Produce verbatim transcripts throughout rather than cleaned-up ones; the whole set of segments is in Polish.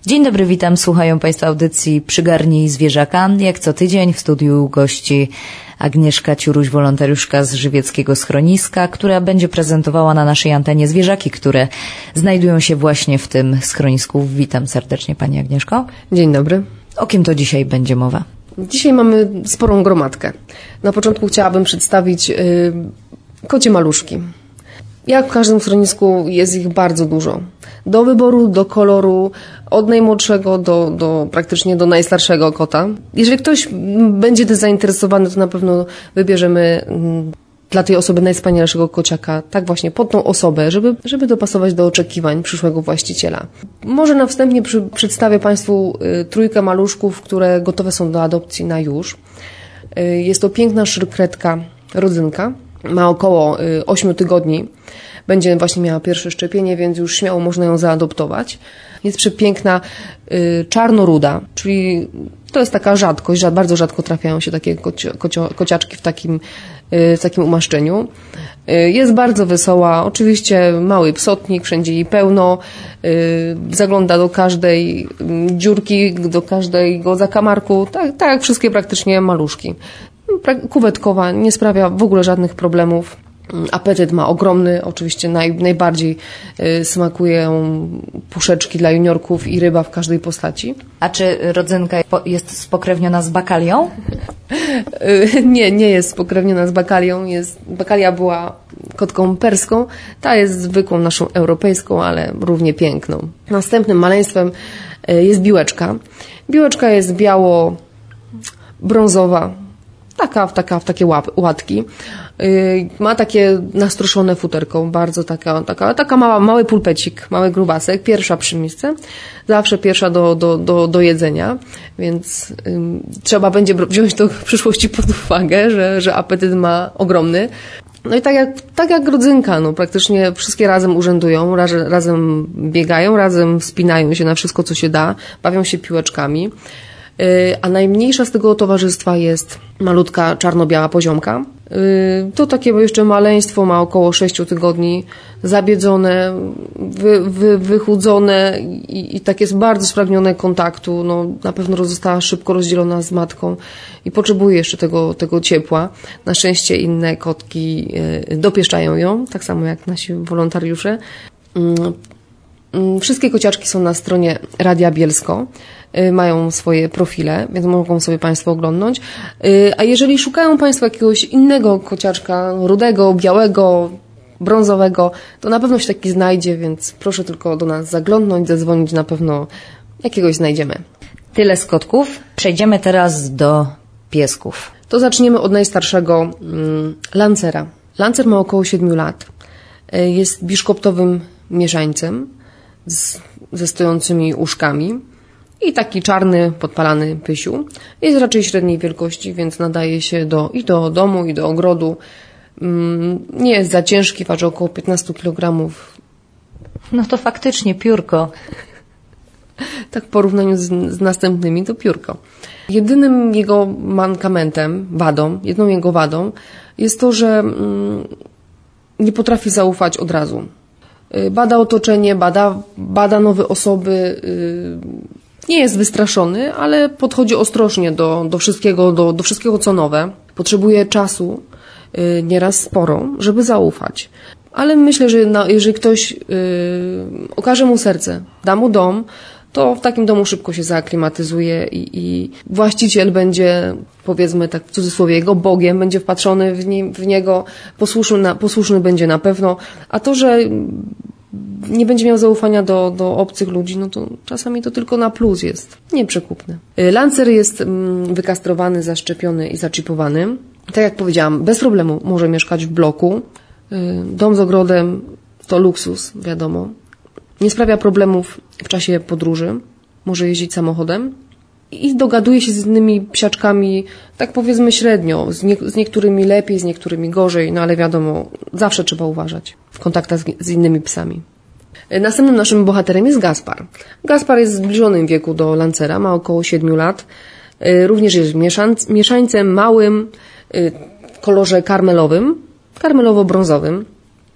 Dzień dobry, witam. Słuchają Państwo audycji Przygarnij zwierzaka. Jak co tydzień w studiu gości Agnieszka Ciuruś, wolontariuszka z żywieckiego schroniska, która będzie prezentowała na naszej antenie zwierzaki, które znajdują się właśnie w tym schronisku. Witam serdecznie Pani Agnieszko. Dzień dobry. O kim to dzisiaj będzie mowa? Dzisiaj mamy sporą gromadkę. Na początku chciałabym przedstawić yy, kocie maluszki. Jak w każdym schronisku jest ich bardzo dużo. Do wyboru, do koloru, od najmłodszego do, do praktycznie do najstarszego kota. Jeżeli ktoś będzie zainteresowany, to na pewno wybierzemy dla tej osoby najwspanialszego kociaka, tak właśnie pod tą osobę, żeby, żeby dopasować do oczekiwań przyszłego właściciela. Może na wstępnie przy, przedstawię Państwu y, trójkę maluszków, które gotowe są do adopcji na już. Y, jest to piękna szyrkretka rodzynka. Ma około ośmiu tygodni. Będzie właśnie miała pierwsze szczepienie, więc już śmiało można ją zaadoptować. Jest przepiękna y, czarnoruda, czyli to jest taka rzadkość, że bardzo rzadko trafiają się takie kocio, kocio, kociaczki w takim, y, w takim umaszczeniu. Y, jest bardzo wesoła, oczywiście mały psotnik, wszędzie jej pełno, y, zagląda do każdej dziurki, do każdego zakamarku, tak, tak jak wszystkie praktycznie maluszki. Kuwetkowa, nie sprawia w ogóle żadnych problemów. Apetyt ma ogromny, oczywiście naj, najbardziej y, smakują puszeczki dla juniorków i ryba w każdej postaci. A czy rodzynka jest spokrewniona z bakalią? y, nie, nie jest spokrewniona z bakalią. Jest, bakalia była kotką perską, ta jest zwykłą naszą europejską, ale równie piękną. Następnym maleństwem y, jest biłeczka. Biłeczka jest biało-brązowa, taka, taka w takie łap, łatki. Yy, ma takie nastroszone futerko, bardzo taka, taka, taka mała, mały pulpecik, mały grubasek, pierwsza przy misce, zawsze pierwsza do, do, do, do jedzenia, więc yy, trzeba będzie wziąć to w przyszłości pod uwagę, że, że apetyt ma ogromny. No i tak jak, tak jak rodzynka, no praktycznie wszystkie razem urzędują, raz, razem biegają, razem wspinają się na wszystko, co się da, bawią się piłeczkami. A najmniejsza z tego towarzystwa jest malutka czarno-biała poziomka. To takie jeszcze maleństwo, ma około sześciu tygodni, zabiedzone, wy, wy, wychudzone i, i tak jest bardzo spragnione kontaktu. No, na pewno została szybko rozdzielona z matką i potrzebuje jeszcze tego, tego ciepła. Na szczęście inne kotki dopieszczają ją, tak samo jak nasi wolontariusze. Wszystkie kociaczki są na stronie Radia Bielsko, mają swoje profile, więc mogą sobie Państwo oglądnąć. A jeżeli szukają Państwo jakiegoś innego kociaczka, rudego, białego, brązowego, to na pewno się taki znajdzie, więc proszę tylko do nas zaglądnąć, zadzwonić, na pewno jakiegoś znajdziemy. Tyle z kotków. Przejdziemy teraz do piesków. To zaczniemy od najstarszego, um, Lancera. Lancer ma około siedmiu lat. Jest biszkoptowym mieszańcem z, ze stojącymi uszkami i taki czarny, podpalany pysiu. Jest raczej średniej wielkości, więc nadaje się do, i do domu, i do ogrodu. Nie jest za ciężki, waży około piętnaście kilogramów. No to faktycznie piórko. Tak w porównaniu z, z następnymi to piórko. Jedynym jego mankamentem, wadą, jedną jego wadą jest to, że mm, nie potrafi zaufać od razu. Bada otoczenie, bada, bada nowe osoby, nie jest wystraszony, ale podchodzi ostrożnie do, do wszystkiego, do, do wszystkiego co nowe. Potrzebuje czasu, nieraz sporo, żeby zaufać. Ale myślę, że na, jeżeli ktoś yy, okaże mu serce, da mu dom, to w takim domu szybko się zaaklimatyzuje i, i właściciel będzie, powiedzmy tak w cudzysłowie, jego Bogiem, będzie wpatrzony w, nie, w niego, posłuszny, na, posłuszny będzie na pewno, a to, że nie będzie miał zaufania do, do obcych ludzi, no to czasami to tylko na plus jest, nieprzekupne. Lancer jest mm, wykastrowany, zaszczepiony i zaczipowany. Tak jak powiedziałam, bez problemu może mieszkać w bloku. Dom z ogrodem to luksus, wiadomo. Nie sprawia problemów w czasie podróży. Może jeździć samochodem. I dogaduje się z innymi psiaczkami, tak powiedzmy średnio. Z, nie, z niektórymi lepiej, z niektórymi gorzej, no ale wiadomo, zawsze trzeba uważać w kontaktach z, z innymi psami. Następnym naszym bohaterem jest Gaspar. Gaspar jest w zbliżonym wieku do Lancera, ma około siedmiu lat. Również jest mieszańcem małym, kolorze karmelowym, karmelowo-brązowym.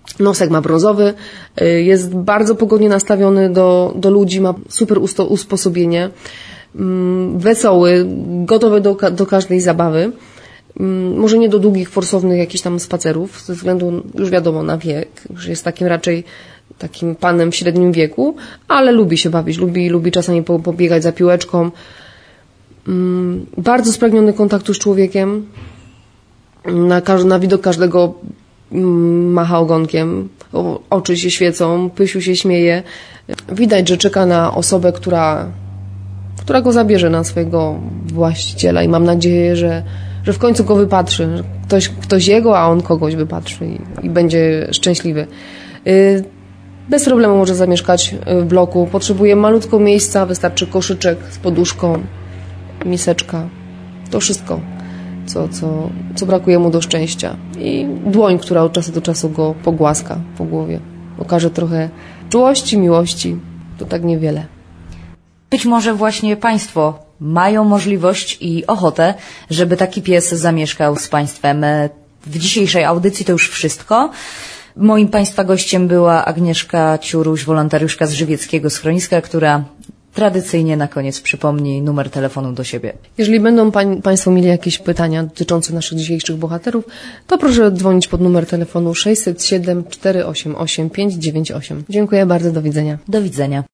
Nosek ma brązowy, jest bardzo pogodnie nastawiony do, do ludzi, ma super usto, usposobienie, wesoły, gotowy do, do każdej zabawy. Może nie do długich, forsownych jakichś tam spacerów, ze względu, już wiadomo, na wiek, już jest takim raczej takim panem w średnim wieku, ale lubi się bawić, lubi, lubi czasami pobiegać za piłeczką. Bardzo spragniony kontaktu z człowiekiem, na, na widok każdego macha ogonkiem, oczy się świecą, Pysiu się śmieje. Widać, że czeka na osobę, która, która go zabierze na swojego właściciela i mam nadzieję, że, że w końcu go wypatrzy. Że ktoś, ktoś jego, a on kogoś wypatrzy i, i będzie szczęśliwy. Bez problemu może zamieszkać w bloku. Potrzebuje malutko miejsca, wystarczy koszyczek z poduszką, miseczka. To wszystko. Co, co, co brakuje mu do szczęścia. I dłoń, która od czasu do czasu go pogłaska po głowie. Okaże trochę czułości, miłości. To tak niewiele. Być może właśnie Państwo mają możliwość i ochotę, żeby taki pies zamieszkał z Państwem. W dzisiejszej audycji to już wszystko. Moim Państwa gościem była Agnieszka Ciuruś, wolontariuszka z żywieckiego schroniska, która tradycyjnie na koniec przypomni numer telefonu do siebie. Jeżeli będą pań, Państwo mieli jakieś pytania dotyczące naszych dzisiejszych bohaterów, to proszę dzwonić pod numer telefonu sześćset siedem czterysta osiemdziesiąt osiem pięćset dziewięćdziesiąt osiem. Dziękuję bardzo, do widzenia. Do widzenia.